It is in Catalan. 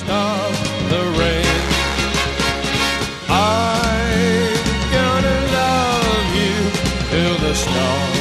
stop the rain. I'm gonna love you till the stars